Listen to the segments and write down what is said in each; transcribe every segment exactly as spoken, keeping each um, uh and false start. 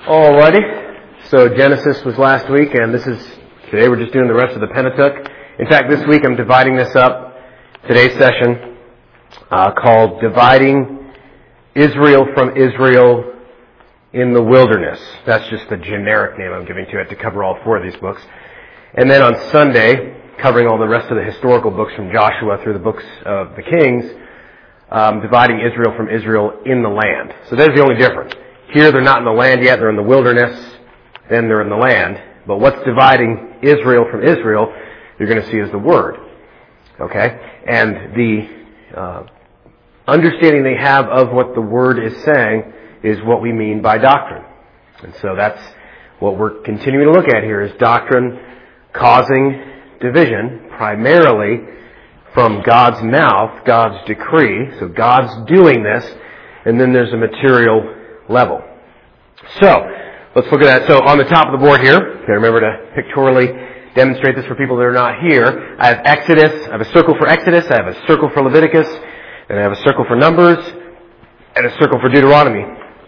Alrighty, so Genesis was last week, and this is, today we're just doing the rest of the Pentateuch. In fact, this week I'm dividing this up, today's session, uh, called Dividing Israel from Israel in the Wilderness. That's just the generic name I'm giving to it to cover all four of these books. And then on Sunday, covering all the rest of the historical books from Joshua through the books of the Kings, um, dividing Israel from Israel in the land. So there's the only difference. Here they're not in the land yet, they're in the wilderness, then they're in the land. But what's dividing Israel from Israel, you're going to see is the Word. Okay? And the uh, understanding they have of what the Word is saying is what we mean by doctrine. And so that's what we're continuing to look at here, is doctrine causing division, primarily from God's mouth, God's decree. So God's doing this, and then there's a material level. So, let's look at that. So, on the top of the board here, okay, remember to pictorially demonstrate this for people that are not here. I have Exodus, I have a circle for Exodus, I have a circle for Leviticus, and I have a circle for Numbers, and a circle for Deuteronomy.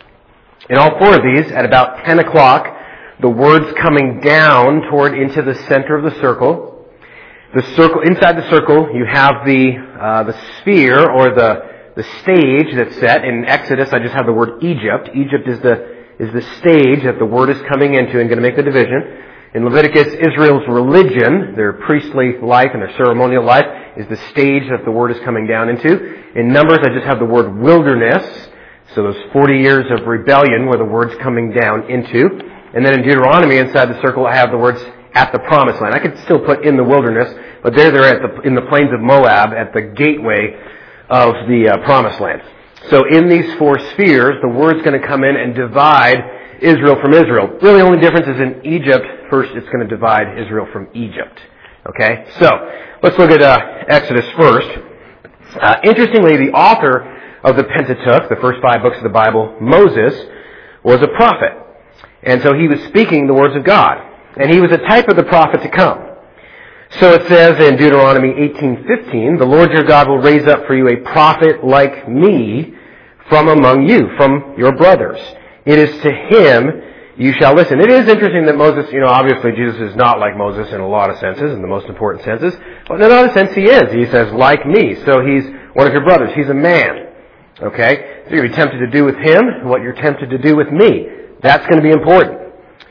In all four of these, at about ten o'clock, the words coming down toward into the center of the circle. The circle, inside the circle, you have the, uh, the sphere, or the The stage that's set. In Exodus, I just have the word Egypt. Egypt is the is the stage that the word is coming into and going to make the division. In Leviticus, Israel's religion, their priestly life and their ceremonial life, is the stage that the word is coming down into. In Numbers, I just have the word wilderness. So those forty years of rebellion where the word's coming down into. And then in Deuteronomy, inside the circle, I have the words at the promised land. I could still put in the wilderness, but there they're at the, in the plains of Moab at the gateway of the uh, promised land. So in these four spheres, the word's going to come in and divide Israel from Israel. Really, the only difference is in Egypt. First, it's going to divide Israel from Egypt. Okay? So, let's look at uh, Exodus first. Uh, interestingly, the author of the Pentateuch, the first five books of the Bible, Moses, was a prophet. And so he was speaking the words of God. And he was a type of the prophet to come. So it says in Deuteronomy eighteen fifteen, the Lord your God will raise up for you a prophet like me from among you, from your brothers. It is to him you shall listen. It is interesting that Moses, you know, obviously Jesus is not like Moses in a lot of senses, in the most important senses. But in another sense he is. He says, like me. So he's one of your brothers. He's a man. Okay? So you're going to be tempted to do with him what you're tempted to do with me. That's going to be important.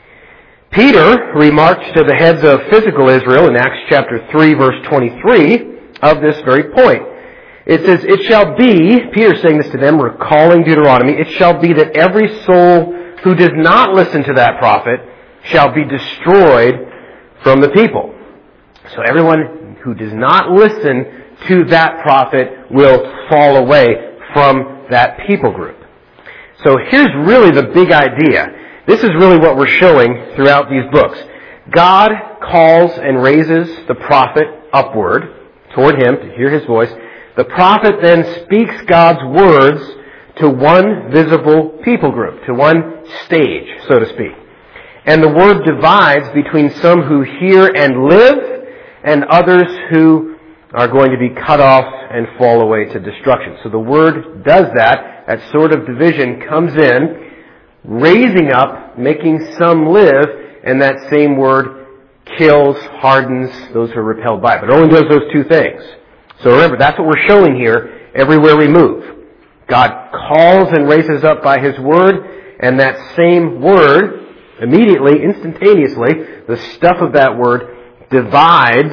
Peter remarked to the heads of physical Israel in Acts chapter three, verse twenty-three, of this very point. It says, it shall be, Peter's saying this to them, recalling Deuteronomy, it shall be that every soul who does not listen to that prophet shall be destroyed from the people. So everyone who does not listen to that prophet will fall away from that people group. So here's really the big idea. This is really what we're showing throughout these books. God calls and raises the prophet upward toward him to hear his voice. The prophet then speaks God's words to one visible people group, to one stage, so to speak. And the word divides between some who hear and live and others who are going to be cut off and fall away to destruction. So the word does that. That sort of division comes in, raising up, making some live, and that same word kills, hardens those who are repelled by it. But it only does those two things. So remember, that's what we're showing here everywhere we move. God calls and raises up by his word, and that same word, immediately, instantaneously, the stuff of that word divides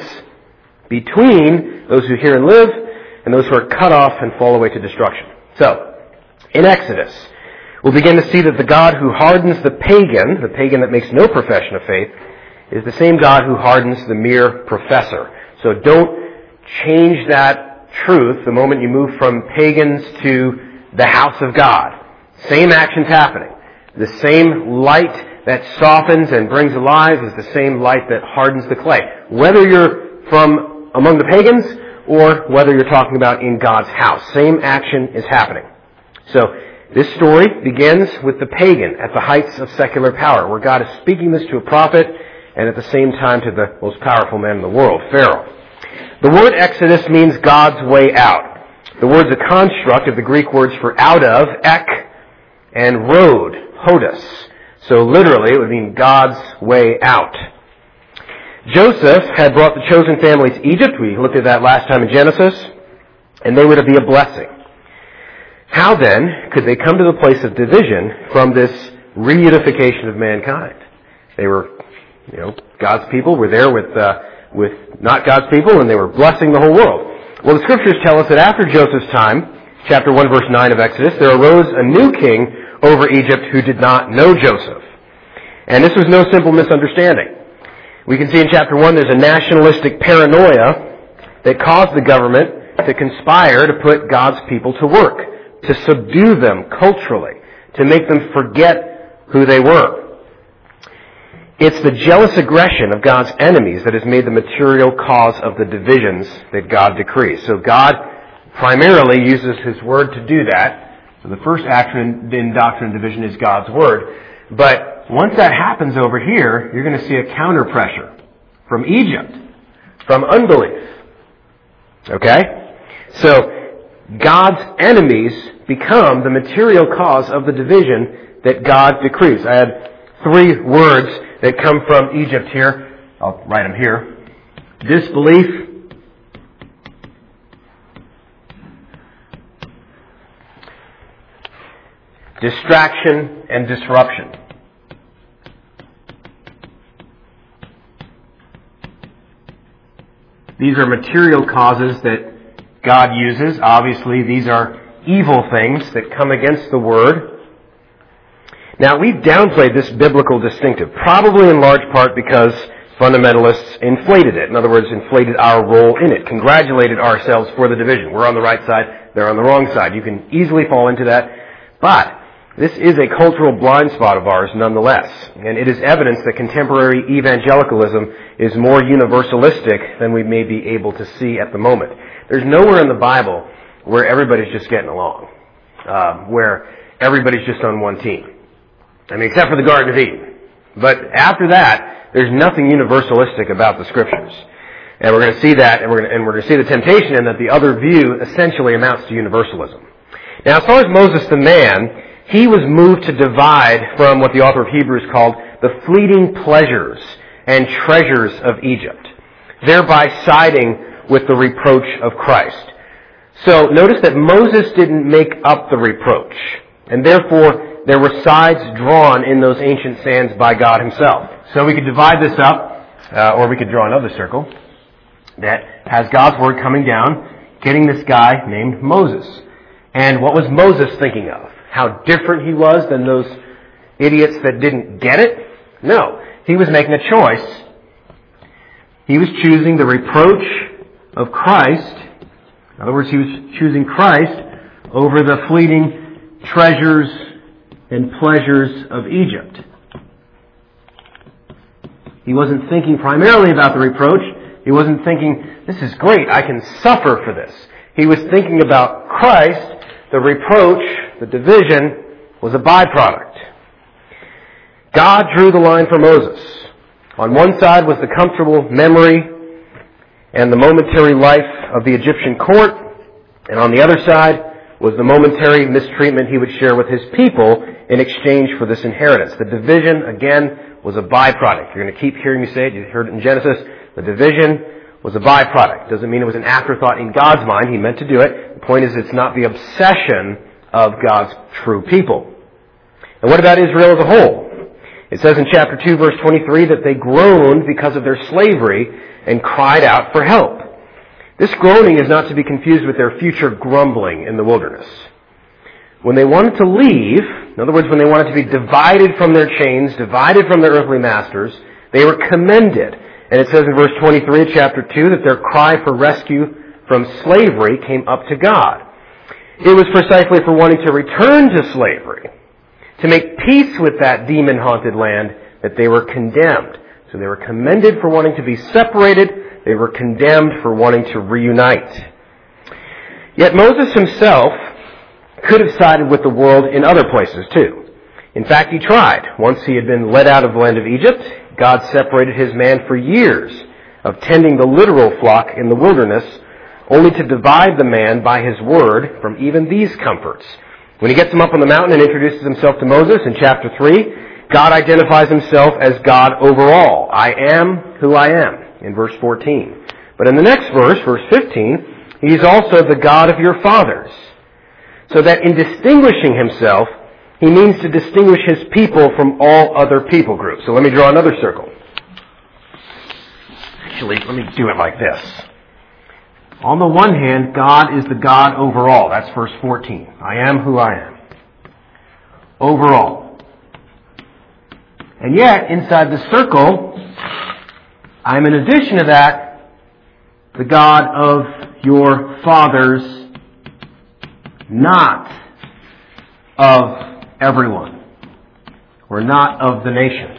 between those who hear and live and those who are cut off and fall away to destruction. So, in Exodus, we'll begin to see that the God who hardens the pagan, the pagan that makes no profession of faith, is the same God who hardens the mere professor. So don't change that truth the moment you move from pagans to the house of God. Same action's happening. The same light that softens and brings alive is the same light that hardens the clay. Whether you're from among the pagans or whether you're talking about in God's house, same action is happening. So, this story begins with the pagan at the heights of secular power, where God is speaking this to a prophet and at the same time to the most powerful man in the world, Pharaoh. The word Exodus means God's way out. The word's a construct of the Greek words for out of, ek, and road, hodos. So literally, it would mean God's way out. Joseph had brought the chosen family to Egypt. We looked at that last time in Genesis. And they were to be a blessing. How then could they come to the place of division from this reunification of mankind? They were, you know, God's people were there with, uh, with not God's people, and they were blessing the whole world. Well, the scriptures tell us that after Joseph's time, chapter one, verse nine of Exodus, there arose a new king over Egypt who did not know Joseph. And this was no simple misunderstanding. We can see in chapter one there's a nationalistic paranoia that caused the government to conspire to put God's people to work, to subdue them culturally, to make them forget who they were. It's the jealous aggression of God's enemies that has made the material cause of the divisions that God decrees. So God primarily uses His Word to do that. So the first action in doctrine and division is God's Word. But once that happens over here, you're going to see a counter pressure from Egypt, from unbelief. Okay? So, God's enemies become the material cause of the division that God decrees. I had three words that come from Egypt here. I'll write them here. Disbelief, distraction, and disruption. These are material causes that God uses. Obviously, these are evil things that come against the Word. Now, we've downplayed this biblical distinctive, probably in large part because fundamentalists inflated it. In other words, inflated our role in it, congratulated ourselves for the division. We're on the right side, they're on the wrong side. You can easily fall into that. But this is a cultural blind spot of ours nonetheless. And it is evidence that contemporary evangelicalism is more universalistic than we may be able to see at the moment. There's nowhere in the Bible where everybody's just getting along, um, where everybody's just on one team. I mean, except for the Garden of Eden. But after that, there's nothing universalistic about the Scriptures. And we're going to see that, and we're going to, and we're going to see the temptation in that the other view essentially amounts to universalism. Now, as far as Moses the man, he was moved to divide from what the author of Hebrews called the fleeting pleasures and treasures of Egypt, thereby siding with the reproach of Christ. So notice that Moses didn't make up the reproach, and therefore there were sides drawn in those ancient sands by God Himself. So we could divide this up, uh, or we could draw another circle that has God's Word coming down, getting this guy named Moses. And what was Moses thinking of? How different he was than those idiots that didn't get it? No. He was making a choice. He was choosing the reproach of Christ. In other words, he was choosing Christ over the fleeting treasures and pleasures of Egypt. He wasn't thinking primarily about the reproach. He wasn't thinking, this is great, I can suffer for this. He was thinking about Christ. The reproach, the division, was a byproduct. God drew the line for Moses. On one side was the comfortable memory and the momentary life of the Egyptian court, and on the other side was the momentary mistreatment he would share with his people in exchange for this inheritance. The division, again, was a byproduct. You're going to keep hearing me say it. You heard it in Genesis. The division was a byproduct. Doesn't mean it was an afterthought in God's mind. He meant to do it. The point is, it's not the obsession of God's true people. And what about Israel as a whole? It says in chapter two, verse twenty-three, that they groaned because of their slavery and cried out for help. This groaning is not to be confused with their future grumbling in the wilderness. When they wanted to leave, in other words, when they wanted to be divided from their chains, divided from their earthly masters, they were commended. And it says in verse twenty-three of chapter two that their cry for rescue from slavery came up to God. It was precisely for wanting to return to slavery, to make peace with that demon-haunted land, that they were condemned. So they were commended for wanting to be separated. They were condemned for wanting to reunite. Yet Moses himself could have sided with the world in other places too. In fact, he tried. Once he had been led out of the land of Egypt, God separated his man for years of tending the literal flock in the wilderness, only to divide the man by his word from even these comforts. When he gets him up on the mountain and introduces himself to Moses in chapter three, God identifies himself as God overall. I am who I am, in verse fourteen. But in the next verse, verse fifteen, he's also the God of your fathers. So that in distinguishing himself, he means to distinguish his people from all other people groups. So let me draw another circle. Actually, let me do it like this. On the one hand, God is the God overall. That's verse fourteen. I am who I am. Overall. And yet, inside the circle, I'm in addition to that, the God of your fathers, not of everyone, or not of the nations.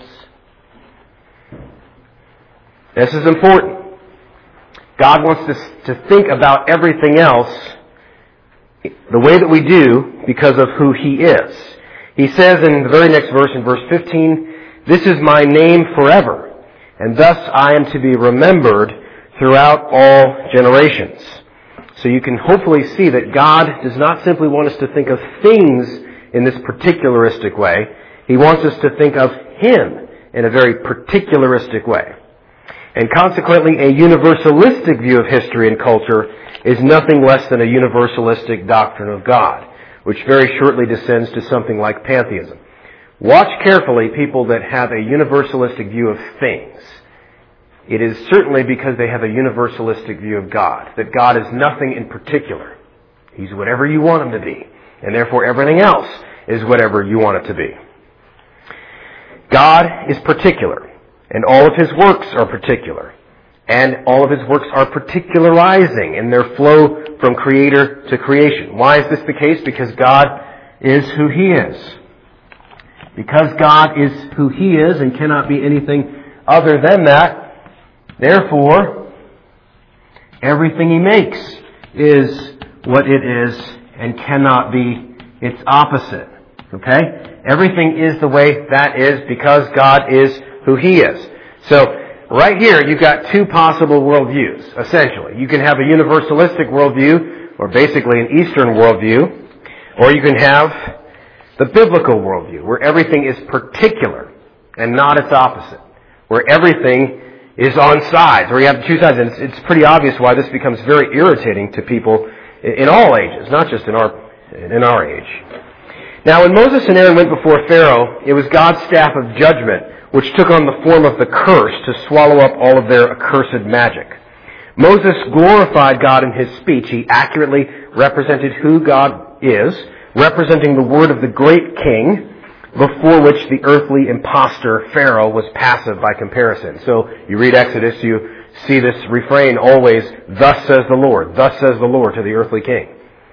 This is important. God wants us to think about everything else the way that we do because of who He is. He says in the very next verse, in verse fifteen, "This is my name forever, and thus I am to be remembered throughout all generations." So you can hopefully see that God does not simply want us to think of things in this particularistic way. He wants us to think of Him in a very particularistic way. And consequently, a universalistic view of history and culture is nothing less than a universalistic doctrine of God, which very shortly descends to something like pantheism. Watch carefully people that have a universalistic view of things. It is certainly because they have a universalistic view of God, that God is nothing in particular. He's whatever you want Him to be, and therefore everything else is whatever you want it to be. God is particular, and all of His works are particular, and all of His works are particularizing in their flow from creator to creation. Why is this the case? Because God is who He is. Because God is who He is and cannot be anything other than that, therefore, everything He makes is what it is and cannot be its opposite. Okay? Everything is the way that is because God is who He is. So, right here, you've got two possible worldviews, essentially. You can have a universalistic worldview, or basically an Eastern worldview, or you can have the biblical worldview, where everything is particular and not its opposite, where everything is on sides, where you have two sides. And it's, it's pretty obvious why this becomes very irritating to people in, in all ages, not just in our in our age. Now, when Moses and Aaron went before Pharaoh, it was God's staff of judgment which took on the form of the curse to swallow up all of their accursed magic. Moses glorified God in his speech. He accurately represented who God is, representing the word of the great king, before which the earthly impostor Pharaoh was passive by comparison. So you read Exodus, you see this refrain always, "Thus says the Lord, thus says the Lord," to the earthly king.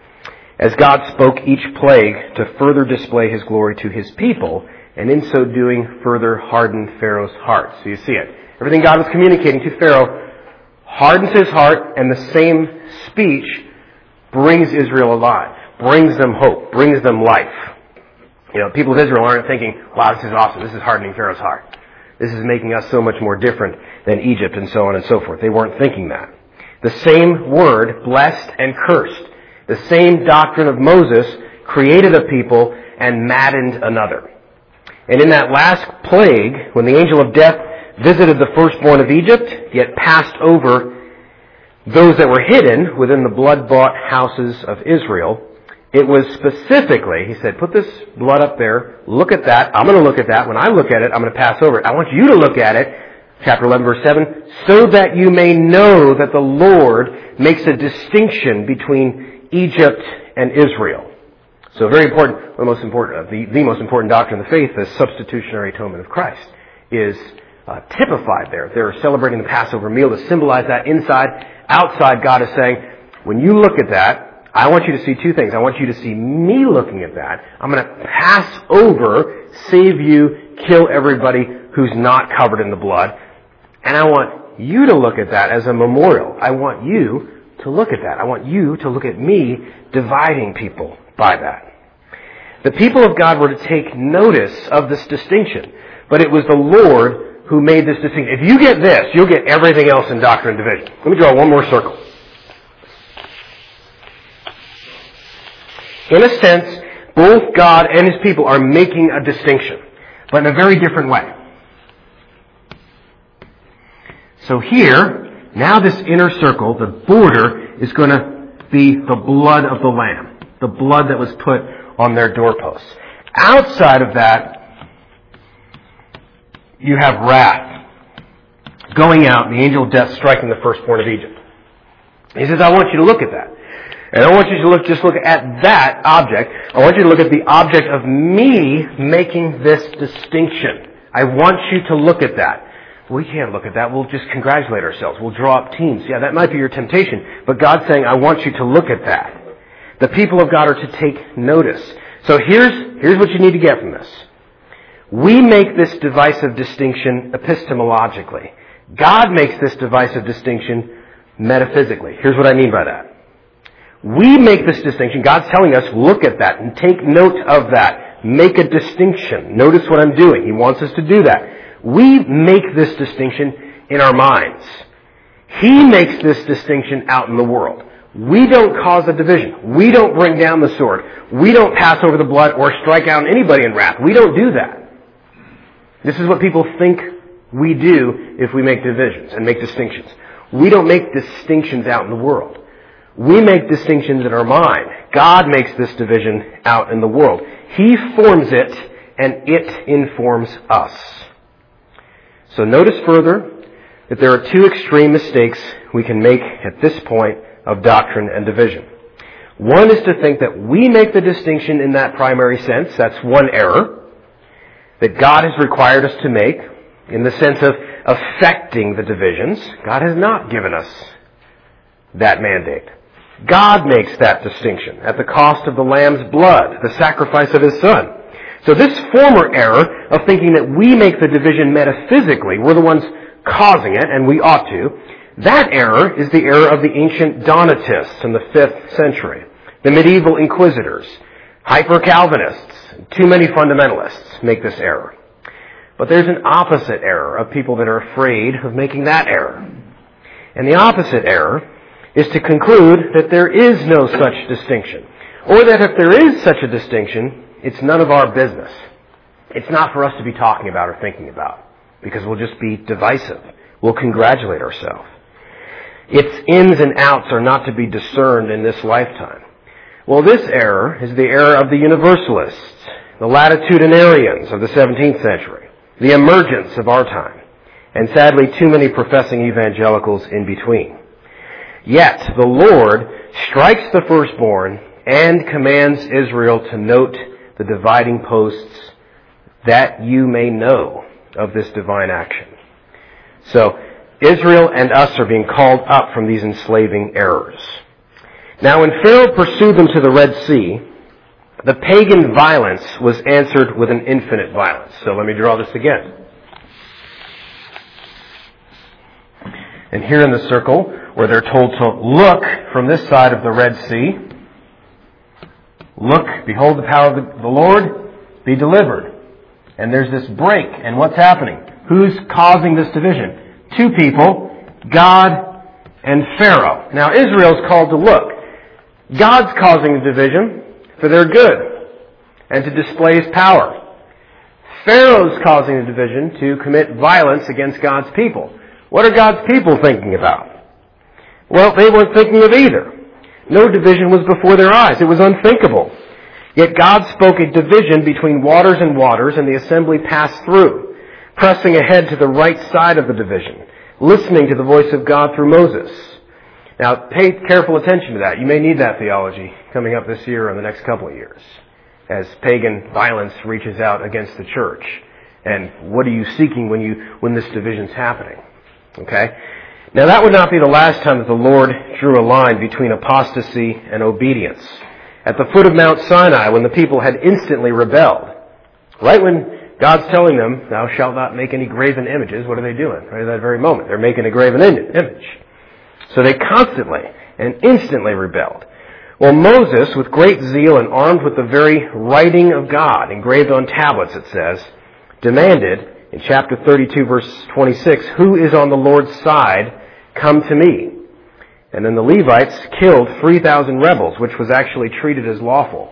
As God spoke each plague to further display His glory to His people, and in so doing further hardened Pharaoh's heart. So you see it. Everything God was communicating to Pharaoh hardens his heart, and the same speech brings Israel alive, brings them hope, brings them life. You know, people of Israel aren't thinking, "Wow, this is awesome. This is hardening Pharaoh's heart. This is making us so much more different than Egypt," and so on and so forth. They weren't thinking that. The same word, blessed and cursed, the same doctrine of Moses created a people and maddened another. And in that last plague, when the angel of death visited the firstborn of Egypt, yet passed over those that were hidden within the blood-bought houses of Israel, it was specifically, he said, "Put this blood up there, look at that, I'm going to look at that, when I look at it, I'm going to pass over it. I want you to look at it," chapter eleven, verse seven, "so that you may know that the Lord makes a distinction between Egypt and Israel." So very important, the most important, the, the most important doctrine of the faith, the substitutionary atonement of Christ, is uh, typified there. They're celebrating the Passover meal to symbolize that inside. Outside, God is saying, when you look at that, I want you to see two things. I want you to see me looking at that. I'm going to pass over, save you, kill everybody who's not covered in the blood. And I want you to look at that as a memorial. I want you to look at that. I want you to look at me dividing people by that. The people of God were to take notice of this distinction, but it was the Lord who made this distinction. If you get this, you'll get everything else in doctrine and division. Let me draw one more circle. In a sense, both God and His people are making a distinction. but in a very different way. So here, now this inner circle, the border, is going to be the blood of the Lamb, the blood that was put on their doorposts. Outside of that, you have wrath going out, and the angel of death striking the firstborn of Egypt. He says, I want you to look at that. And I want you to look, just look at that object. I want you to look at the object of me making this distinction. I want you to look at that. We can't look at that. We'll just congratulate ourselves. We'll draw up teams. Yeah, that might be your temptation. But God's saying, I want you to look at that. The people of God are to take notice. So here's, here's what you need to get from this. We make this divisive distinction epistemologically. God makes this divisive distinction metaphysically. Here's what I mean by that. We make this distinction. God's telling us, look at that and take note of that. Make a distinction. Notice what I'm doing. He wants us to do that. We make this distinction in our minds. He makes this distinction out in the world. We don't cause a division. We don't bring down the sword. We don't pass over the blood or strike out anybody in wrath. We don't do that. This is what people think we do if we make divisions and make distinctions. We don't make distinctions out in the world. We make distinctions in our mind. God makes this division out in the world. He forms it, and it informs us. So notice further that there are two extreme mistakes we can make at this point of doctrine and division. One is to think that we make the distinction in that primary sense. That's one error that God has required us to make in the sense of affecting the divisions. God has not given us that mandate. God makes that distinction at the cost of the Lamb's blood, the sacrifice of His Son. So this former error of thinking that we make the division metaphysically, we're the ones causing it, and we ought to, that error is the error of the ancient Donatists in the fifth century, the medieval inquisitors, hyper-Calvinists, too many fundamentalists make this error. But there's an opposite error of people that are afraid of making that error. And the opposite error is to conclude that there is no such distinction, or that if there is such a distinction, it's none of our business. It's not for us to be talking about or thinking about, because we'll just be divisive. We'll congratulate ourselves. Its ins and outs are not to be discerned in this lifetime. Well, this error is the error of the Universalists, the Latitudinarians of the seventeenth century, the emergents of our time, and sadly too many professing evangelicals in between. Yet the Lord strikes the firstborn and commands Israel to note the dividing posts, that you may know of this divine action. So Israel and us are being called up from these enslaving errors. Now when Pharaoh pursued them to the Red Sea, the pagan violence was answered with an infinite violence. So let me draw this again. And here in the circle, where they're told to look from this side of the Red Sea, look, behold the power of the Lord, be delivered. And there's this break, and what's happening? Who's causing this division? Two people, God and Pharaoh. Now Israel's called to look. God's causing the division for their good and to display His power. Pharaoh's causing the division to commit violence against God's people. What are God's people thinking about? Well, they weren't thinking of either. No division was before their eyes. It was unthinkable. Yet God spoke a division between waters and waters, and the assembly passed through, pressing ahead to the right side of the division, listening to the voice of God through Moses. Now, pay careful attention to that. You may need that theology coming up this year or in the next couple of years, as pagan violence reaches out against the church. And what are you seeking when you when this division's happening? Okay? Now, that would not be the last time that the Lord drew a line between apostasy and obedience. At the foot of Mount Sinai, when the people had instantly rebelled, right when God's telling them, thou shalt not make any graven images, what are they doing? Right at that very moment, they're making a graven image. So they constantly and instantly rebelled. Well, Moses, with great zeal and armed with the very writing of God, engraved on tablets, it says, demanded, in chapter thirty-two, verse twenty-six, who is on the Lord's side? Come to me. And then the Levites killed three thousand rebels, which was actually treated as lawful.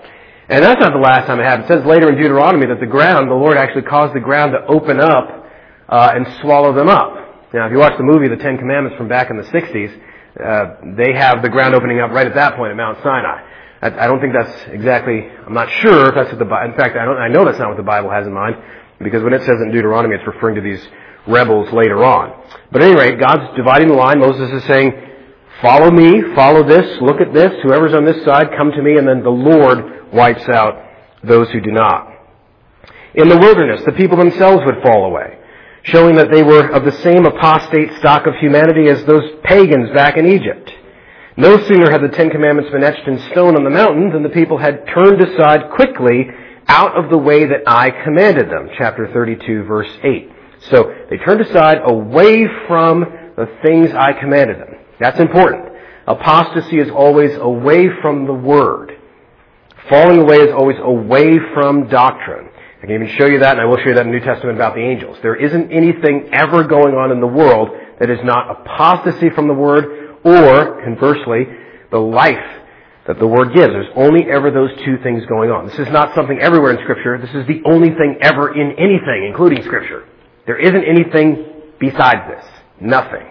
And that's not the last time it happened. It says later in Deuteronomy that the ground, the Lord actually caused the ground to open up uh, and swallow them up. Now, if you watch the movie, The Ten Commandments from back in the sixties, uh, they have the ground opening up right at that point at Mount Sinai. I, I don't think that's exactly, I'm not sure if that's what the Bible, in fact, I, don't, I know that's not what the Bible has in mind, because when it says in Deuteronomy, it's referring to these rebels later on. But at any rate, God's dividing the line. Moses is saying, follow me, follow this, look at this, whoever's on this side, come to me, and then the Lord wipes out those who do not. In the wilderness, the people themselves would fall away, showing that they were of the same apostate stock of humanity as those pagans back in Egypt. No sooner had the Ten Commandments been etched in stone on the mountain than the people had turned aside quickly out of the way that I commanded them. Chapter thirty-two, verse eight. So they turned aside away from the things I commanded them. That's important. Apostasy is always away from the Word. Falling away is always away from doctrine. I can even show you that, and I will show you that in the New Testament about the angels. There isn't anything ever going on in the world that is not apostasy from the Word, or, conversely, the life that the Word gives. There's only ever those two things going on. This is not something everywhere in Scripture. This is the only thing ever in anything, including Scripture. There isn't anything besides this. Nothing.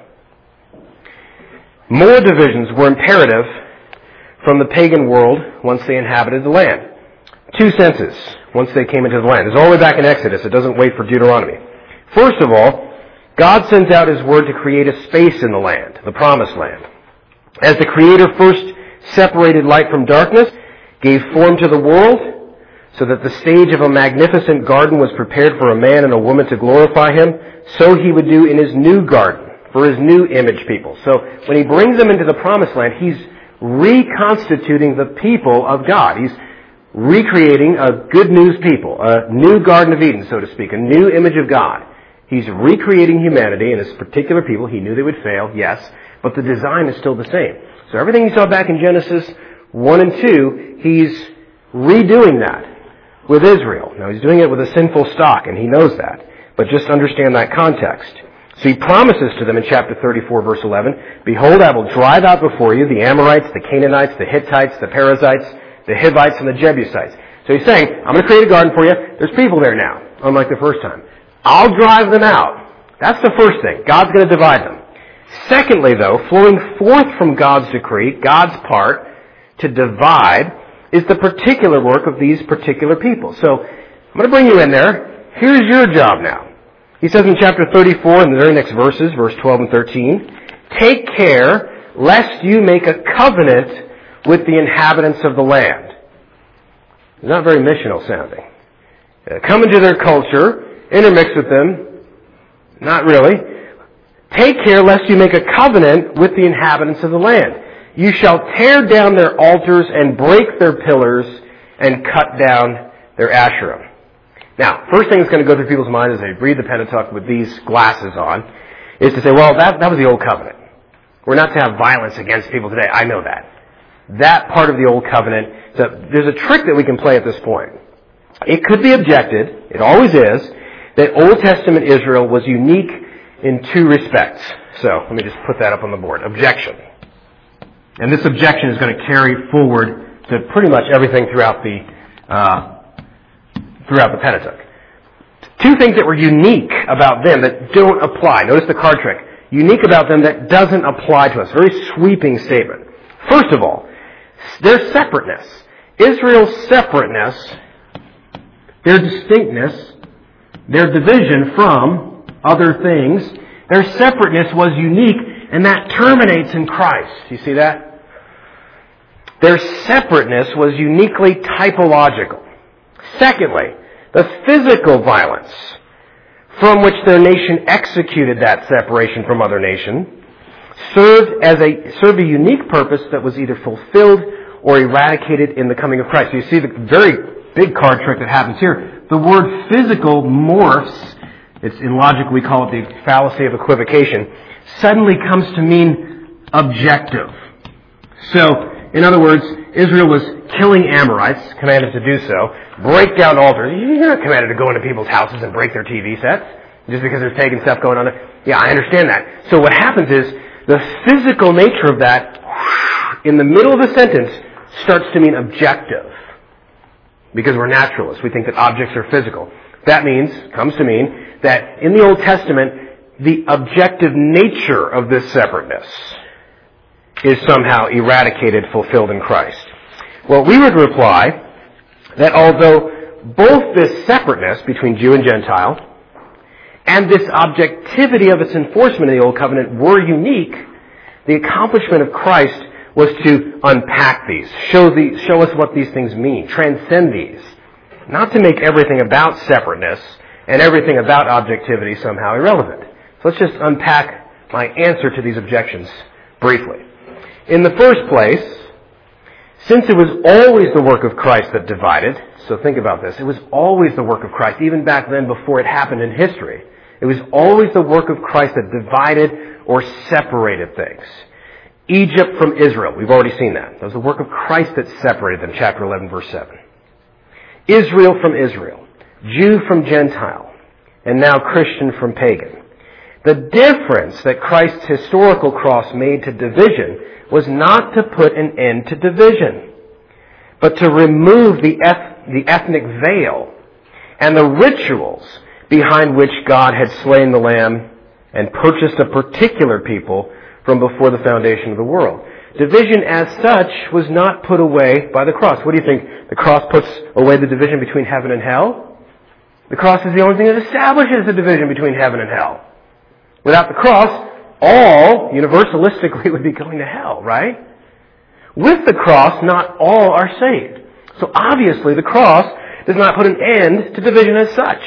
More divisions were imperative from the pagan world once they inhabited the land. Two senses once they came into the land. It's all the way back in Exodus. It doesn't wait for Deuteronomy. First of all, God sends out His Word to create a space in the land, the Promised Land. As the Creator first separated light from darkness, gave form to the world, so that the stage of a magnificent garden was prepared for a man and a woman to glorify Him, so He would do in His new garden, for His new image people. So when He brings them into the Promised Land, He's reconstituting the people of God. He's recreating a good news people, a new Garden of Eden, so to speak, a new image of God. He's recreating humanity and His particular people. He knew they would fail, yes, but the design is still the same. So everything He saw back in Genesis one and two, He's redoing that with Israel. Now, He's doing it with a sinful stock, and He knows that. But just understand that context. So He promises to them in chapter thirty-four, verse eleven, Behold, I will drive out before you the Amorites, the Canaanites, the Hittites, the Perizzites, the Hivites, and the Jebusites. So He's saying, I'm going to create a garden for you. There's people there now, unlike the first time. I'll drive them out. That's the first thing. God's going to divide them. Secondly, though, flowing forth from God's decree, God's part, to divide, is the particular work of these particular people. So, I'm going to bring you in there. Here's your job now. He says in chapter thirty-four, in the very next verses, verse twelve and thirteen, Take care lest you make a covenant with the inhabitants of the land. It's not very missional sounding. Uh, come into their culture, intermix with them. Not really. Take care lest you make a covenant with the inhabitants of the land. You shall tear down their altars and break their pillars and cut down their Asherim. Now, first thing that's going to go through people's minds as they read the Pentateuch with these glasses on is to say, well, that, that was the old covenant. We're not to have violence against people today. I know that. That part of the old covenant, so there's a trick that we can play at this point. It could be objected, it always is, that Old Testament Israel was unique in two respects. So, let me just put that up on the board. Objection. And this objection is going to carry forward to pretty much everything throughout the uh, throughout the Pentateuch. Two things that were unique about them that don't apply. Notice the card trick. Unique about them that doesn't apply to us. Very sweeping statement. First of all, their separateness. Israel's separateness, their distinctness, their division from other things, their separateness was unique, and that terminates in Christ. You see that? Their separateness was uniquely typological. Secondly, the physical violence from which their nation executed that separation from other nation served as a served a unique purpose that was either fulfilled or eradicated in the coming of Christ. You see the very big card trick that happens here. The word physical morphs, it's in logic we call it the fallacy of equivocation, suddenly comes to mean objective. So, in other words, Israel was killing Amorites, commanded to do so, break down altars. You're not commanded to go into people's houses and break their T V sets just because there's pagan stuff going on there. Yeah, I understand that. So what happens is the physical nature of that, in the middle of the sentence, starts to mean objective. because we're naturalists. We think that objects are physical. That means, comes to mean, that in the Old Testament, the objective nature of this separateness is somehow eradicated, fulfilled in Christ. Well, we would reply that although both this separateness between Jew and Gentile and this objectivity of its enforcement in the Old Covenant were unique, the accomplishment of Christ was to unpack these, show, the, show us what these things mean, transcend these, not to make everything about separateness and everything about objectivity somehow irrelevant. So let's just unpack my answer to these objections briefly. In the first place, since it was always the work of Christ that divided, so think about this, it was always the work of Christ, even back then before it happened in history. It was always the work of Christ that divided or separated things. Egypt from Israel, we've already seen that. That was the work of Christ that separated them, chapter eleven, verse seven. Israel from Israel, Jew from Gentile, and now Christian from pagan. The difference that Christ's historical cross made to division was not to put an end to division, but to remove the, eth- the ethnic veil and the rituals behind which God had slain the Lamb and purchased a particular people from before the foundation of the world. Division as such was not put away by the cross. What do you think? The cross puts away the division between heaven and hell? The cross is the only thing that establishes the division between heaven and hell. Without the cross, all, universalistically, would be going to hell, right? With the cross, not all are saved. So obviously the cross does not put an end to division as such.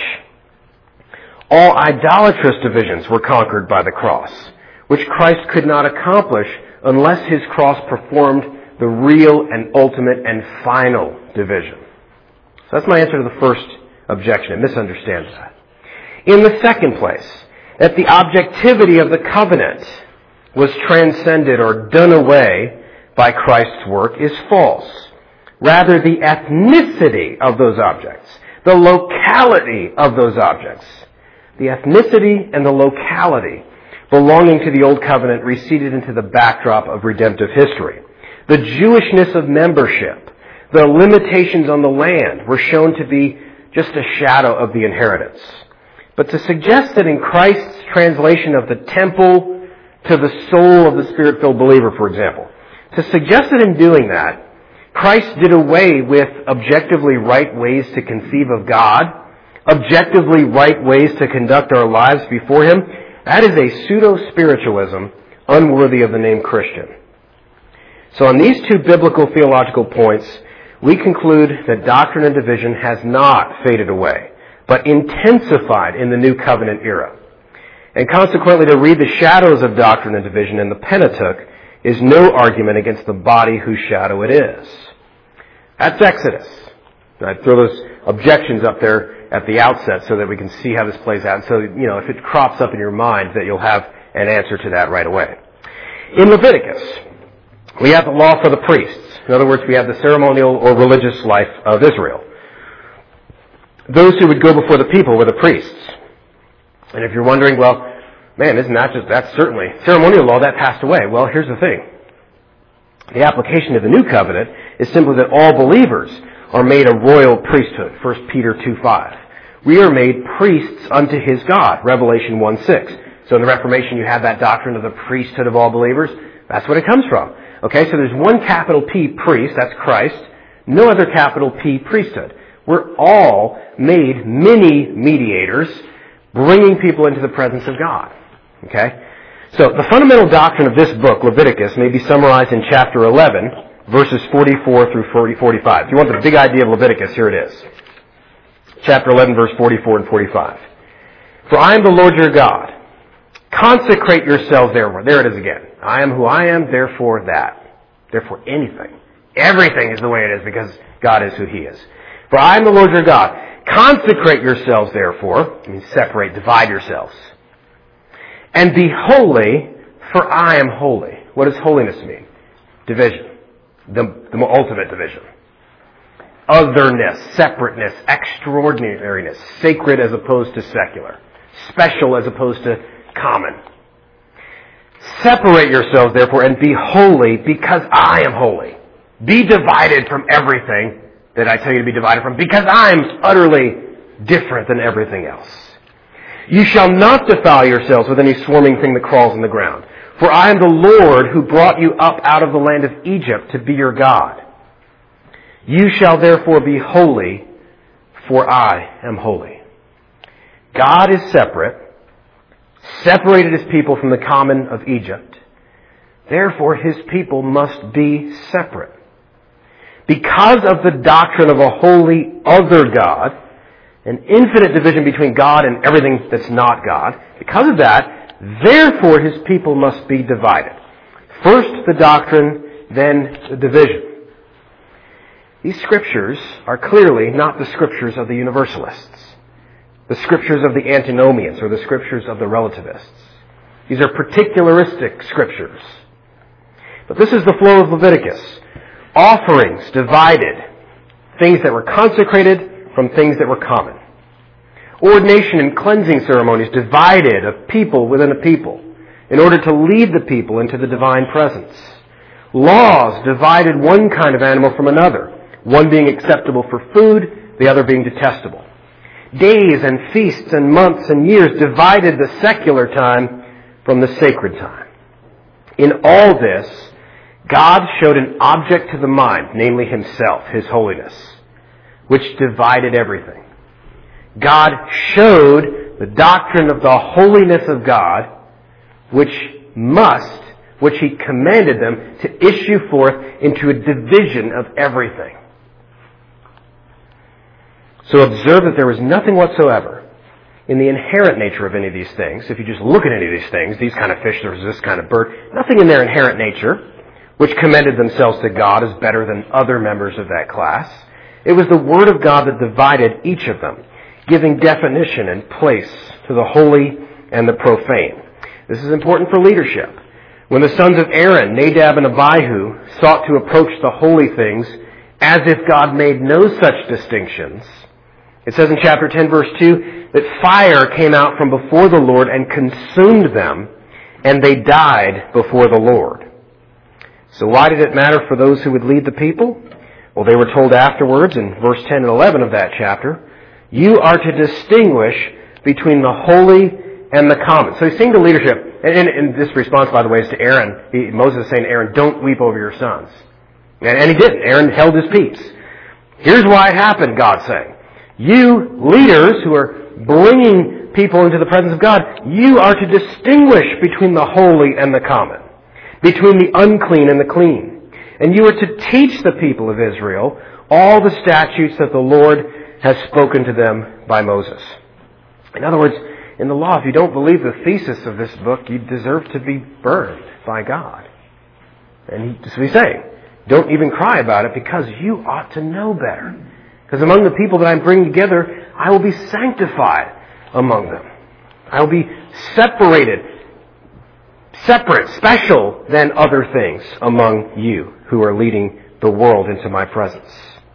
All idolatrous divisions were conquered by the cross, which Christ could not accomplish unless his cross performed the real and ultimate and final division. So that's my answer to the first objection. It misunderstands that. In the second place, that the objectivity of the covenant was transcended or done away by Christ's work is false. Rather, the ethnicity of those objects, the locality of those objects, the ethnicity and the locality belonging to the Old Covenant receded into the backdrop of redemptive history. The Jewishness of membership, the limitations on the land were shown to be just a shadow of the inheritance. But to suggest that in Christ's translation of the temple to the soul of the Spirit-filled believer, for example, to suggest that in doing that, Christ did away with objectively right ways to conceive of God, objectively right ways to conduct our lives before Him, that is a pseudo-spiritualism unworthy of the name Christian. So on these two biblical theological points, we conclude that doctrine and division has not faded away, but intensified in the New Covenant era. And consequently, to read the shadows of doctrine and division in the Pentateuch is no argument against the body whose shadow it is. That's Exodus. And I'd throw those objections up there at the outset so that we can see how this plays out. So, you know, if it crops up in your mind, that you'll have an answer to that right away. In Leviticus, we have the law for the priests. In other words, we have the ceremonial or religious life of Israel. Those who would go before the people were the priests. And if you're wondering, well, man, isn't that just, that's certainly, ceremonial law, that passed away. Well, here's the thing. The application of the New Covenant is simply that all believers are made a royal priesthood, First Peter two five. We are made priests unto His God, Revelation one six. So in the Reformation, you have that doctrine of the priesthood of all believers. That's what it comes from. Okay, so there's one capital P priest, that's Christ, no other capital P priesthood. We're all made mini mediators, bringing people into the presence of God. Okay? So the fundamental doctrine of this book, Leviticus, may be summarized in chapter eleven, verses forty-four through forty-five. If you want the big idea of Leviticus, here it is. Chapter eleven, verse forty-four and forty-five. For I am the Lord your God. Consecrate yourselves therefore. There it is again. I am who I am, therefore that. Therefore anything. Everything is the way it is because God is who He is. For I am the Lord your God. Consecrate yourselves therefore. I mean separate, divide yourselves. And be holy, for I am holy. What does holiness mean? Division. The, the ultimate division. Otherness, separateness, extraordinariness. Sacred as opposed to secular. Special as opposed to common. Separate yourselves therefore and be holy because I am holy. Be divided from everything that I tell you to be divided from, because I'm utterly different than everything else. You shall not defile yourselves with any swarming thing that crawls on the ground. For I am the Lord who brought you up out of the land of Egypt to be your God. You shall therefore be holy, for I am holy. God is separate, separated his people from the common of Egypt. Therefore, his people must be separate. Because of the doctrine of a holy other God, an infinite division between God and everything that's not God, because of that, therefore his people must be divided. First the doctrine, then the division. These scriptures are clearly not the scriptures of the universalists, the scriptures of the antinomians, or the scriptures of the relativists. These are particularistic scriptures. But this is the flow of Leviticus. Offerings divided, things that were consecrated from things that were common. Ordination and cleansing ceremonies divided of people within a people in order to lead the people into the divine presence. Laws divided one kind of animal from another, one being acceptable for food, the other being detestable. Days and feasts and months and years divided the secular time from the sacred time. In all this, God showed an object to the mind, namely himself, his holiness, which divided everything. God showed the doctrine of the holiness of God, which must, which he commanded them to issue forth into a division of everything. So observe that there was nothing whatsoever in the inherent nature of any of these things. If you just look at any of these things, these kind of fish, there's this kind of bird, nothing in their inherent nature which commended themselves to God as better than other members of that class. It was the Word of God that divided each of them, giving definition and place to the holy and the profane. This is important for leadership. When the sons of Aaron, Nadab and Abihu, sought to approach the holy things as if God made no such distinctions, it says in chapter ten, verse two, that fire came out from before the Lord and consumed them, and they died before the Lord. So why did it matter for those who would lead the people? Well, they were told afterwards in verse ten and eleven of that chapter, you are to distinguish between the holy and the common. So he's saying to leadership, and, and this response, by the way, is to Aaron. He, Moses is saying to Aaron, don't weep over your sons. And, and he didn't. Aaron held his peace. Here's why it happened, God's saying. You leaders who are bringing people into the presence of God, you are to distinguish between the holy and the common, between the unclean and the clean. And you are to teach the people of Israel all the statutes that the Lord has spoken to them by Moses. In other words, in the law, if you don't believe the thesis of this book, you deserve to be burned by God. And that's what he's saying. Don't even cry about it, because you ought to know better. Because among the people that I'm bringing together, I will be sanctified among them. I will be separated, separate, special than other things among you who are leading the world into my presence.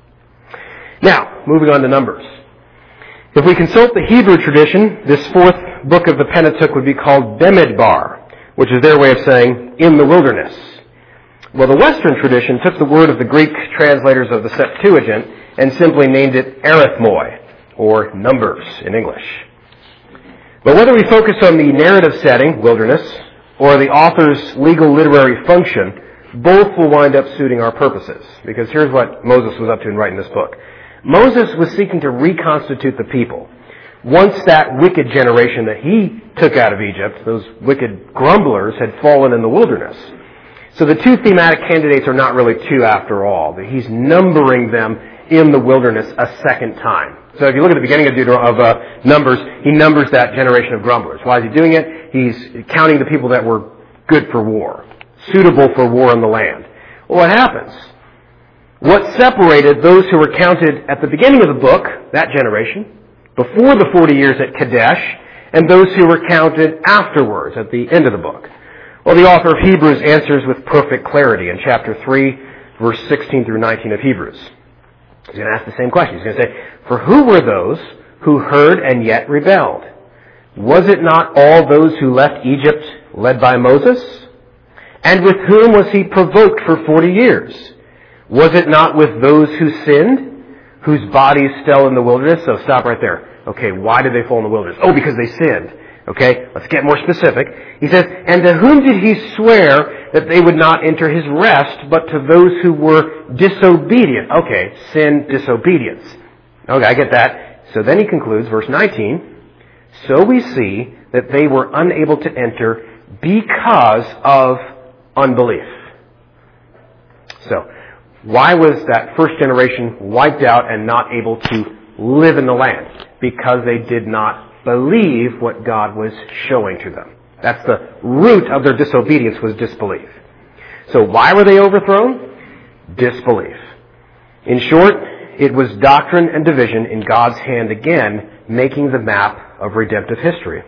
Now, moving on to Numbers. If we consult the Hebrew tradition, this fourth book of the Pentateuch would be called Bemidbar, which is their way of saying, in the wilderness. Well, the Western tradition took the word of the Greek translators of the Septuagint and simply named it arithmoi, or numbers in English. But whether we focus on the narrative setting, wilderness, or the author's legal literary function, both will wind up suiting our purposes. Because here's what Moses was up to in writing this book. Moses was seeking to reconstitute the people. Once that wicked generation that he took out of Egypt, those wicked grumblers, had fallen in the wilderness. So the two thematic candidates are not really two after all. He's numbering them in the wilderness a second time. So if you look at the beginning of, Deuter- of uh, Numbers, he numbers that generation of grumblers. Why is he doing it? He's counting the people that were good for war, suitable for war in the land. Well, what happens? What separated those who were counted at the beginning of the book, that generation, before the forty years at Kadesh, and those who were counted afterwards at the end of the book? Well, the author of Hebrews answers with perfect clarity in chapter three, verse sixteen through nineteen of Hebrews. He's going to ask the same question. He's going to say, for who were those who heard and yet rebelled? Was it not all those who left Egypt led by Moses? And with whom was he provoked for forty years? Was it not with those who sinned? whose bodies fell in the wilderness. So stop right there. Okay, why did they fall in the wilderness? Oh, because they sinned. Okay, let's get more specific. He says, and to whom did he swear that they would not enter his rest, but to those who were disobedient? Okay, sin, disobedience. Okay, I get that. So then he concludes, verse nineteen, so we see that they were unable to enter because of unbelief. So, why was that first generation wiped out and not able to live in the land? Because they did not believe what God was showing to them. That's the root of their disobedience, was disbelief. So why were they overthrown? Disbelief. In short, it was doctrine and division in God's hand again, making the map of redemptive history.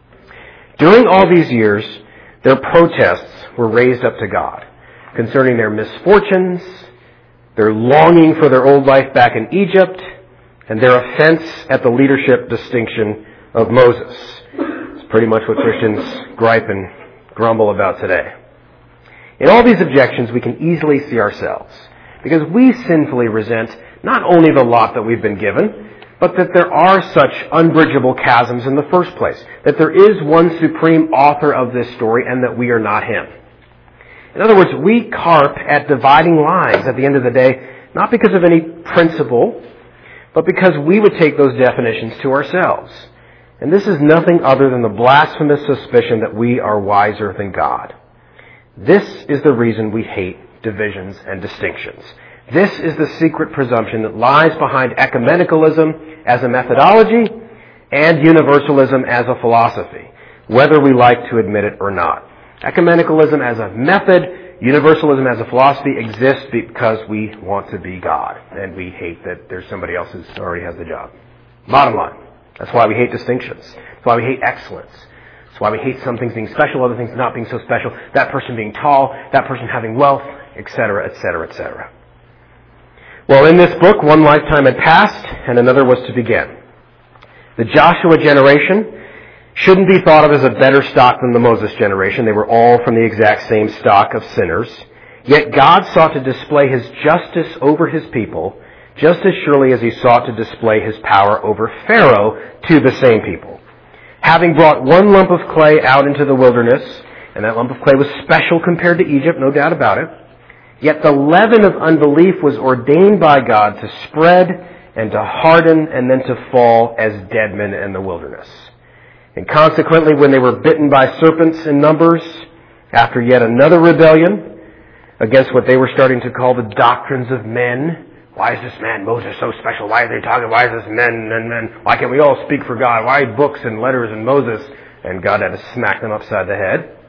During all these years, their protests were raised up to God concerning their misfortunes, their longing for their old life back in Egypt, and their offense at the leadership distinction of Moses. It's pretty much what Christians gripe and grumble about today. In all these objections, we can easily see ourselves, because we sinfully resent not only the lot that we've been given, but that there are such unbridgeable chasms in the first place, that there is one supreme author of this story and that we are not him. In other words, we carp at dividing lines at the end of the day, not because of any principle, but because we would take those definitions to ourselves. And this is nothing other than the blasphemous suspicion that we are wiser than God. This is the reason we hate divisions and distinctions. This is the secret presumption that lies behind ecumenicalism as a methodology and universalism as a philosophy, whether we like to admit it or not. Ecumenicalism as a method, universalism as a philosophy exists because we want to be God, and we hate that there's somebody else who already has the job. Bottom line. That's why we hate distinctions. That's why we hate excellence. That's why we hate some things being special, other things not being so special, that person being tall, that person having wealth, et cetera, et cetera, et cetera. Well, in this book, one lifetime had passed and another was to begin. The Joshua generation shouldn't be thought of as a better stock than the Moses generation. They were all from the exact same stock of sinners. Yet God sought to display his justice over his people just as surely as he sought to display his power over Pharaoh to the same people. Having brought one lump of clay out into the wilderness, and that lump of clay was special compared to Egypt, no doubt about it, yet the leaven of unbelief was ordained by God to spread and to harden and then to fall as dead men in the wilderness. And consequently, when they were bitten by serpents in numbers, after yet another rebellion against what they were starting to call the doctrines of men, why is this man Moses so special? Why are they talking? Why is this men and men? Why can't we all speak for God? Why books and letters and Moses? And God had to smack them upside the head.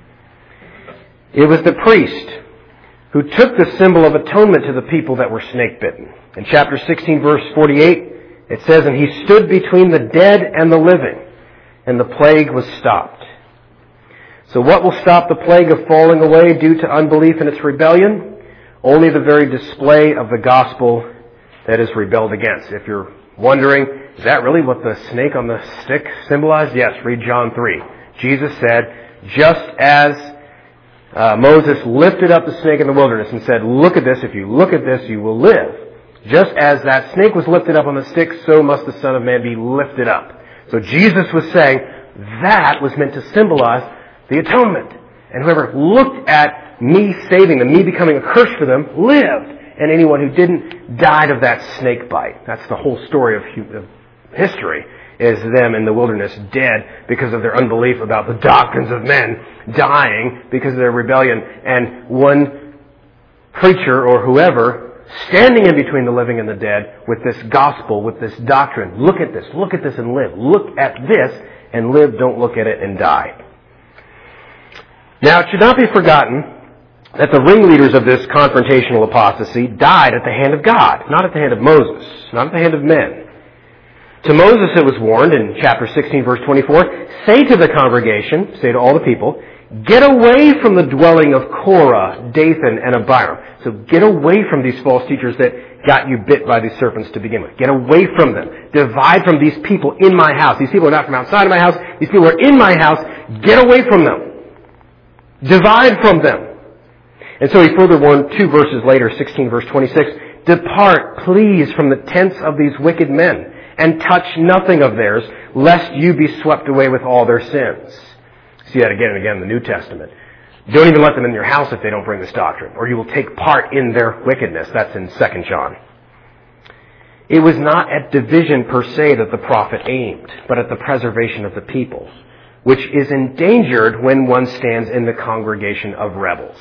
It was the priest who took the symbol of atonement to the people that were snake bitten. In chapter sixteen, verse forty-eight, it says, and he stood between the dead and the living, and the plague was stopped. So what will stop the plague of falling away due to unbelief and its rebellion? Only the very display of the gospel that is rebelled against. If you're wondering, is that really what the snake on the stick symbolized? Yes, read John three. Jesus said, just as uh, Moses lifted up the snake in the wilderness and said, look at this, if you look at this, you will live. Just as that snake was lifted up on the stick, so must the Son of Man be lifted up. So Jesus was saying that was meant to symbolize the atonement. And whoever looked at me saving them, me becoming a curse for them, lived. And anyone who didn't died of that snake bite. That's the whole story of, of history, is them in the wilderness dead because of their unbelief about the doctrines of men, dying because of their rebellion, and one preacher or whoever standing in between the living and the dead with this gospel, with this doctrine. Look at this, look at this and live. Look at this and live, don't look at it and die. Now, it should not be forgotten that the ringleaders of this confrontational apostasy died at the hand of God, not at the hand of Moses, not at the hand of men. To Moses it was warned in chapter sixteen, verse twenty-four, say to the congregation, say to all the people, get away from the dwelling of Korah, Dathan, and Abiram. So get away from these false teachers that got you bit by these serpents to begin with. Get away from them. Divide from these people in my house. These people are not from outside of my house. These people are in my house. Get away from them. Divide from them. And so he further warned two verses later, sixteen verse twenty-six, "Depart, please, from the tents of these wicked men, and touch nothing of theirs, lest you be swept away with all their sins." See that again and again in the New Testament. Don't even let them in your house if they don't bring this doctrine, or you will take part in their wickedness. That's in Second John. It was not at division per se that the prophet aimed, but at the preservation of the people, which is endangered when one stands in the congregation of rebels.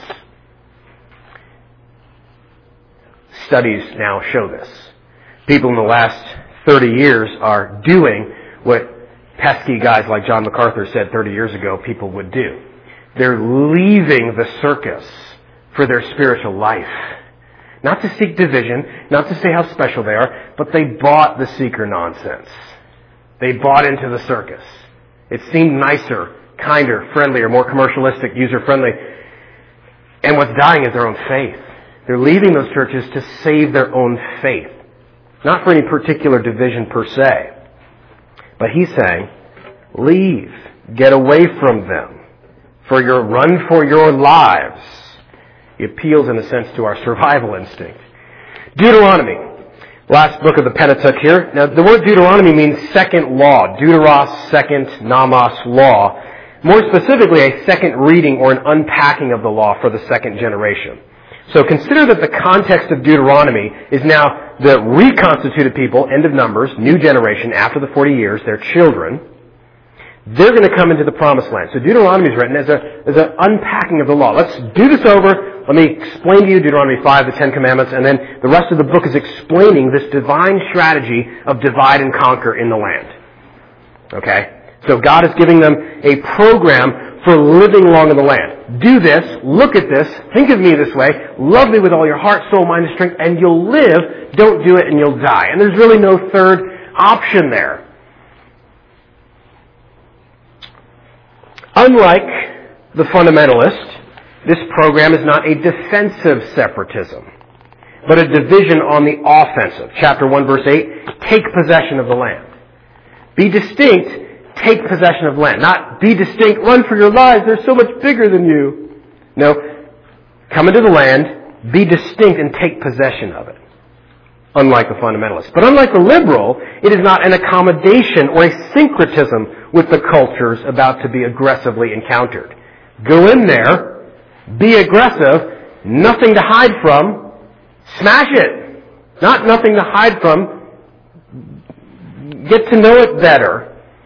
Studies now show this. People in the last thirty years are doing what pesky guys like John MacArthur said thirty years ago people would do. They're leaving the circus for their spiritual life. Not to seek division, not to say how special they are, but they bought the seeker nonsense. They bought into the circus. It seemed nicer, kinder, friendlier, more commercialistic, user-friendly. And what's dying is their own faith. They're leaving those churches to save their own faith. Not for any particular division per se. But he's saying, leave. Get away from them. For your run for your lives. He appeals in a sense to our survival instinct. Deuteronomy. Last book of the Pentateuch here. Now the word Deuteronomy means second law. Deuteros, second, nomos, law. More specifically, a second reading or an unpacking of the law for the second generation. So consider that the context of Deuteronomy is now the reconstituted people, end of Numbers, new generation, after the forty years, their children. They're going to come into the promised land. So Deuteronomy is written as a as an unpacking of the law. Let's do this over. Let me explain to you Deuteronomy five, the Ten Commandments, and then the rest of the book is explaining this divine strategy of divide and conquer in the land. Okay? So God is giving them a program for living long in the land. Do this, look at this, think of me this way, love me with all your heart, soul, mind, and strength, and you'll live. Don't do it and you'll die. And there's really no third option there. Unlike the fundamentalist, this program is not a defensive separatism, but a division on the offensive. Chapter one, verse eight, take possession of the land. Be distinct, take possession of land. Not be distinct, run for your lives, they're so much bigger than you. No, come into the land, be distinct, and take possession of it. Unlike the fundamentalist. But unlike the liberal, it is not an accommodation or a syncretism with the cultures about to be aggressively encountered. Go in there, be aggressive, nothing to hide from, smash it. Not nothing to hide from, get to know it better.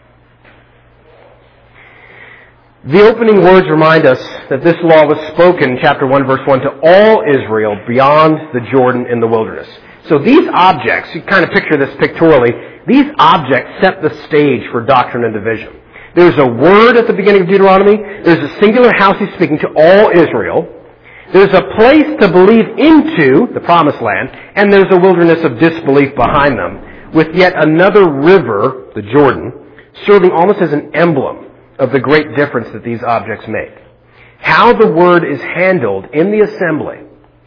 The opening words remind us that this law was spoken in chapter one, verse one, to all Israel beyond the Jordan in the wilderness. So these objects, you kind of picture this pictorially, these objects set the stage for doctrine and division. There's a word at the beginning of Deuteronomy. There's a singular house he's speaking to all Israel. There's a place to believe into, the promised land, and there's a wilderness of disbelief behind them, with yet another river, the Jordan, serving almost as an emblem of the great difference that these objects make. How the word is handled in the assembly,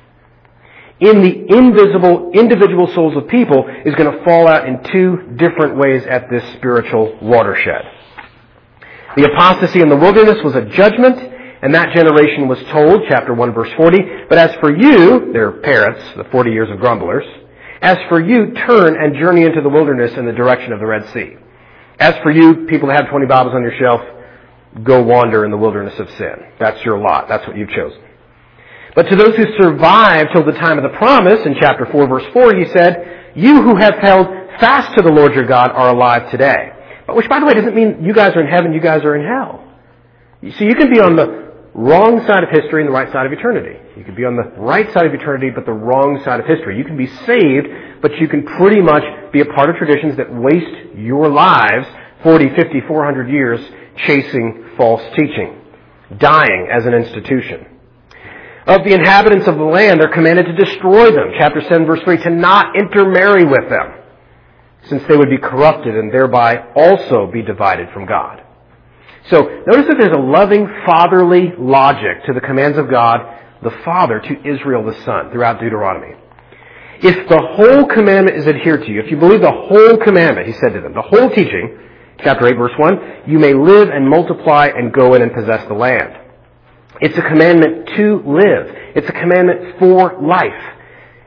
in the invisible, individual souls of people, is going to fall out in two different ways at this spiritual watershed. The apostasy in the wilderness was a judgment, and that generation was told, chapter one, verse forty, but as for you, their parents, the forty years of grumblers, as for you, turn and journey into the wilderness in the direction of the Red Sea. As for you, people that have twenty Bibles on your shelf, go wander in the wilderness of sin. That's your lot. That's what you've chosen. But to those who survived till the time of the promise, in chapter four, verse four, he said, you who have held fast to the Lord your God are alive today. But which, by the way, doesn't mean you guys are in heaven, you guys are in hell. You see, you can be on the wrong side of history and the right side of eternity. You can be on the right side of eternity, but the wrong side of history. You can be saved, but you can pretty much be a part of traditions that waste your lives forty, fifty, four hundred years chasing false teaching, dying as an institution. Of the inhabitants of the land, they're commanded to destroy them. Chapter seven, verse three, to not intermarry with them, since they would be corrupted and thereby also be divided from God. So, notice that there's a loving, fatherly logic to the commands of God, the Father, to Israel, the Son, throughout Deuteronomy. If the whole commandment is adhered to you, if you believe the whole commandment, he said to them, the whole teaching, chapter eight, verse one, you may live and multiply and go in and possess the land. It's a commandment to live. It's a commandment for life.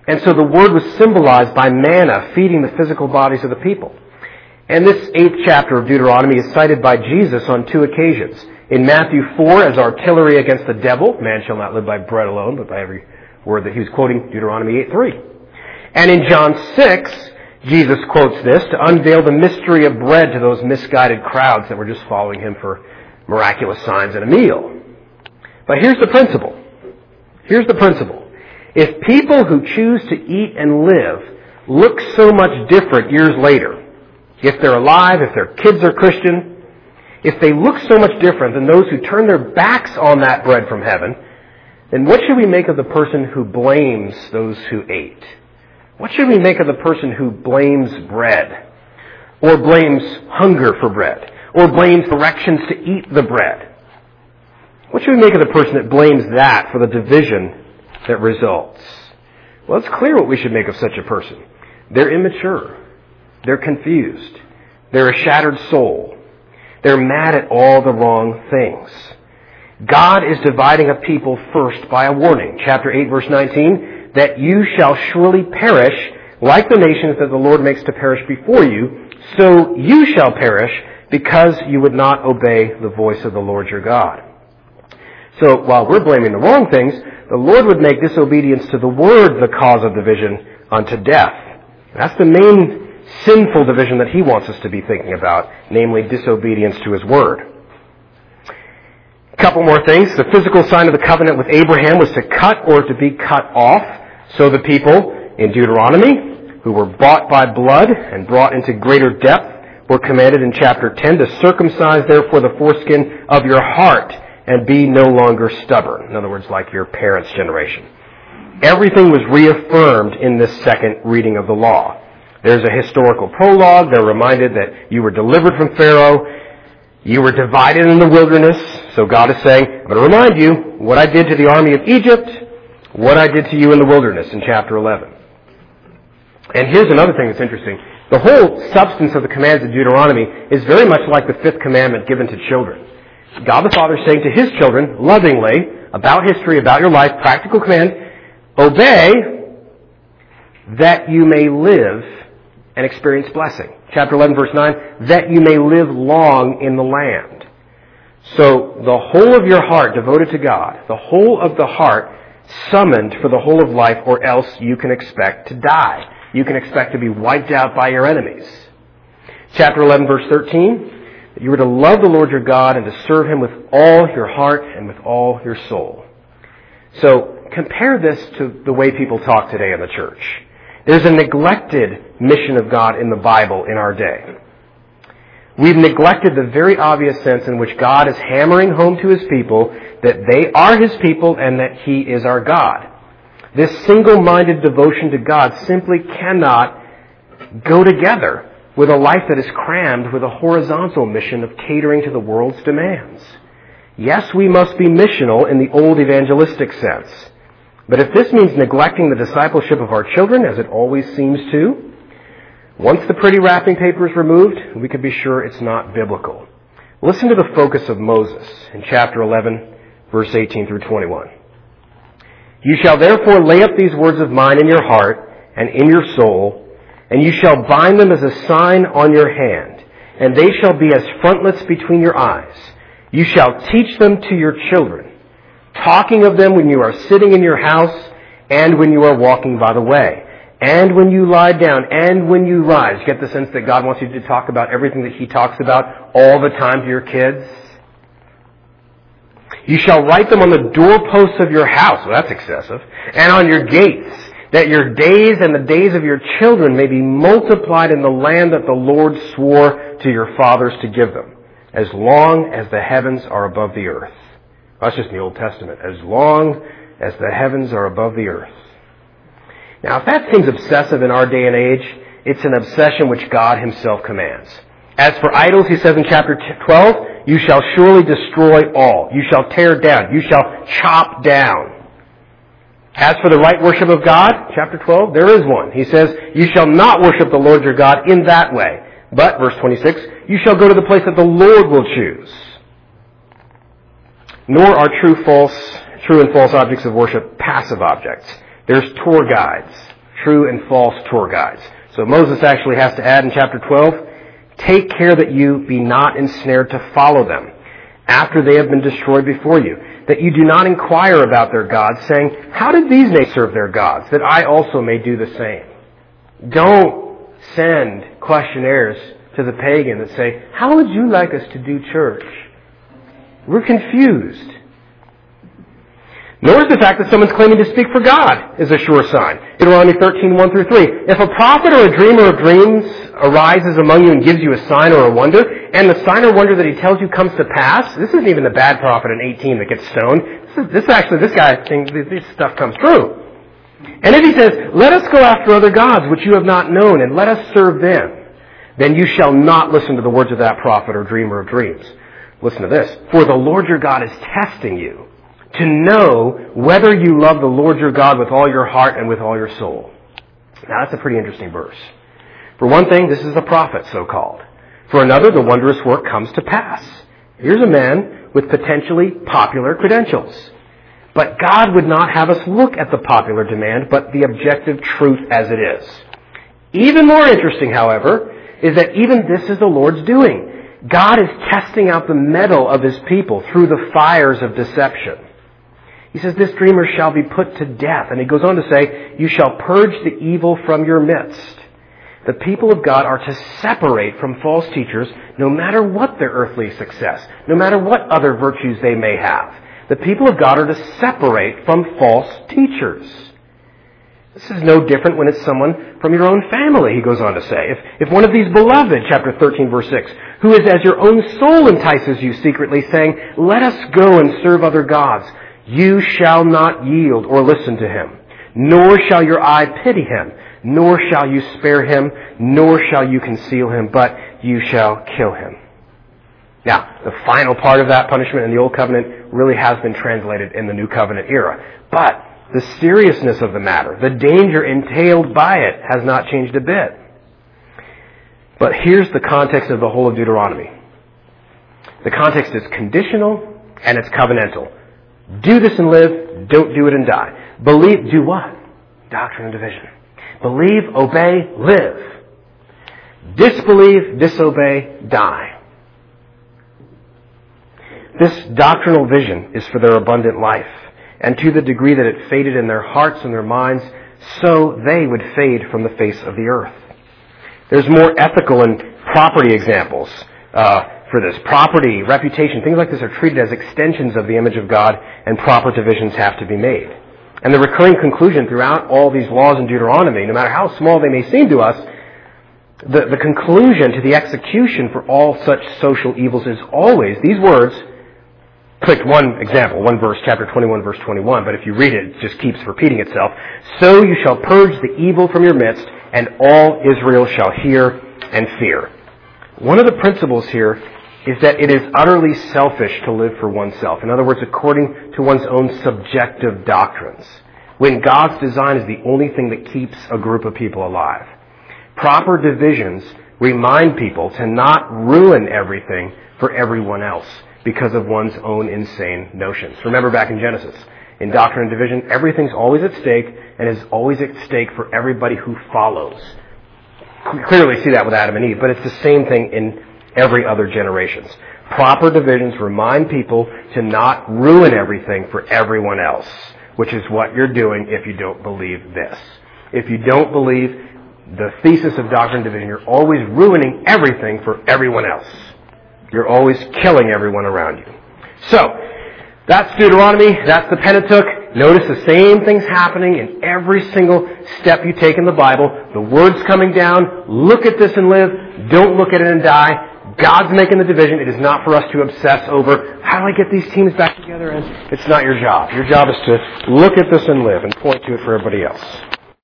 And so the Word was symbolized by manna feeding the physical bodies of the people. And this eighth chapter of Deuteronomy is cited by Jesus on two occasions. In Matthew four, as artillery against the devil, man shall not live by bread alone, but by every word that he was quoting, Deuteronomy eight three. And in John six, Jesus quotes this to unveil the mystery of bread to those misguided crowds that were just following him for miraculous signs and a meal. But here's the principle. Here's the principle. If people who choose to eat and live look so much different years later, if they're alive, if their kids are Christian, if they look so much different than those who turn their backs on that bread from heaven, then what should we make of the person who blames those who ate? What should we make of the person who blames bread, or blames hunger for bread, or blames directions to eat the bread? What should we make of the person that blames that for the division that results? Well, it's clear what we should make of such a person. They're immature. They're confused. They're a shattered soul. They're mad at all the wrong things. God is dividing a people first by a warning. Chapter eight, verse nineteen, that you shall surely perish like the nations that the Lord makes to perish before you, so you shall perish because you would not obey the voice of the Lord your God. So while we're blaming the wrong things, the Lord would make disobedience to the Word the cause of division unto death. That's the main sinful division that He wants us to be thinking about, namely disobedience to His Word. A couple more things. The physical sign of the covenant with Abraham was to cut or to be cut off. So the people in Deuteronomy, who were bought by blood and brought into greater depth, were commanded in chapter ten to circumcise therefore the foreskin of your heart and be no longer stubborn. In other words, like your parents' generation. Everything was reaffirmed in this second reading of the law. There's a historical prologue. They're reminded that you were delivered from Pharaoh. You were divided in the wilderness. So God is saying, I'm going to remind you what I did to the army of Egypt, what I did to you in the wilderness in chapter eleven. And here's another thing that's interesting. The whole substance of the commands of Deuteronomy is very much like the fifth commandment given to children. God the Father is saying to His children, lovingly, about history, about your life, practical command, obey that you may live and experience blessing. Chapter eleven, verse nine, that you may live long in the land. So the whole of your heart devoted to God, the whole of the heart summoned for the whole of life, or else you can expect to die. You can expect to be wiped out by your enemies. Chapter eleven, verse thirteen, that you were to love the Lord your God and to serve Him with all your heart and with all your soul. So compare this to the way people talk today in the church. There's a neglected mission of God in the Bible in our day. We've neglected the very obvious sense in which God is hammering home to His people that they are His people and that He is our God. This single-minded devotion to God simply cannot go together with a life that is crammed with a horizontal mission of catering to the world's demands. Yes, we must be missional in the old evangelistic sense. But if this means neglecting the discipleship of our children, as it always seems to, once the pretty wrapping paper is removed, we can be sure it's not biblical. Listen to the focus of Moses in chapter eleven, verse eighteen through twenty-one. You shall therefore lay up these words of mine in your heart and in your soul, and you shall bind them as a sign on your hand, and they shall be as frontlets between your eyes. You shall teach them to your children, talking of them when you are sitting in your house and when you are walking by the way, and when you lie down and when you rise. Get the sense that God wants you to talk about everything that He talks about all the time to your kids? You shall write them on the doorposts of your house. Well, that's excessive. And on your gates, that your days and the days of your children may be multiplied in the land that the Lord swore to your fathers to give them, as long as the heavens are above the earth. That's just in the Old Testament. As long as the heavens are above the earth. Now, if that seems obsessive in our day and age, it's an obsession which God Himself commands. As for idols, He says in chapter twelve, you shall surely destroy all. You shall tear down. You shall chop down. As for the right worship of God, chapter twelve, there is one. He says, you shall not worship the Lord your God in that way. But, verse twenty-six, you shall go to the place that the Lord will choose. Nor are true false, true and false objects of worship passive objects. There's tour guides. true and false tour guides. So Moses actually has to add in chapter twelve, take care that you be not ensnared to follow them after they have been destroyed before you, that you do not inquire about their gods, saying, how did these nations serve their gods, that I also may do the same? Don't send questionnaires to the pagan that say, how would you like us to do church? We're confused. Nor is the fact that someone's claiming to speak for God is a sure sign. Deuteronomy thirteen, one through three. If a prophet or a dreamer of dreams arises among you and gives you a sign or a wonder, and the sign or wonder that he tells you comes to pass, this isn't even the bad prophet in eighteen that gets stoned. This is, this actually, this guy thinks this stuff comes true. And if he says, let us go after other gods which you have not known, and let us serve them, then you shall not listen to the words of that prophet or dreamer of dreams. Listen to this. For the Lord your God is testing you, to know whether you love the Lord your God with all your heart and with all your soul. Now that's a pretty interesting verse. For one thing, this is a prophet, so-called. For another, the wondrous work comes to pass. Here's a man with potentially popular credentials. But God would not have us look at the popular demand, but the objective truth as it is. Even more interesting, however, is that even this is the Lord's doing. God is testing out the mettle of His people through the fires of deception. He says, this dreamer shall be put to death. And he goes on to say, you shall purge the evil from your midst. The people of God are to separate from false teachers no matter what their earthly success, no matter what other virtues they may have. The people of God are to separate from false teachers. This is no different when it's someone from your own family, he goes on to say. If, if one of these beloved, chapter thirteen, verse six, who is as your own soul entices you secretly, saying, let us go and serve other gods, you shall not yield or listen to him, nor shall your eye pity him, nor shall you spare him, nor shall you conceal him, but you shall kill him. Now, the final part of that punishment in the Old Covenant really has been translated in the New Covenant era. But the seriousness of the matter, the danger entailed by it, has not changed a bit. But here's the context of the whole of Deuteronomy. The context is conditional and it's covenantal. Do this and live, don't do it and die. Believe, do what? Doctrine and division. Believe, obey, live. Disbelieve, disobey, die. This doctrinal vision is for their abundant life, and to the degree that it faded in their hearts and their minds, so they would fade from the face of the earth. There's more ethical and property examples uh, for this. Property, reputation, things like this are treated as extensions of the image of God, and proper divisions have to be made. And the recurring conclusion throughout all these laws in Deuteronomy, no matter how small they may seem to us, the, the conclusion to the execution for all such social evils is always these words. Click one example, one verse, chapter twenty-one, verse twenty-one, but if you read it, it just keeps repeating itself. So you shall purge the evil from your midst, and all Israel shall hear and fear. One of the principles here is that it is utterly selfish to live for oneself. In other words, according to one's own subjective doctrines, when God's design is the only thing that keeps a group of people alive. Proper divisions remind people to not ruin everything for everyone else because of one's own insane notions. Remember back in Genesis, in Doctrine and Division, everything's always at stake and is always at stake for everybody who follows. We clearly see that with Adam and Eve, but it's the same thing in every other generations. Proper divisions remind people to not ruin everything for everyone else, which is what you're doing if you don't believe this. If you don't believe the thesis of Doctrine and Division, you're always ruining everything for everyone else. You're always killing everyone around you. So, that's Deuteronomy. That's the Pentateuch. Notice the same things happening in every single step you take in the Bible. The words coming down. Look at this and live. Don't look at it and die. God's making the division. It is not for us to obsess over, how do I get these teams back together? And it's not your job. Your job is to look at this and live and point to it for everybody else.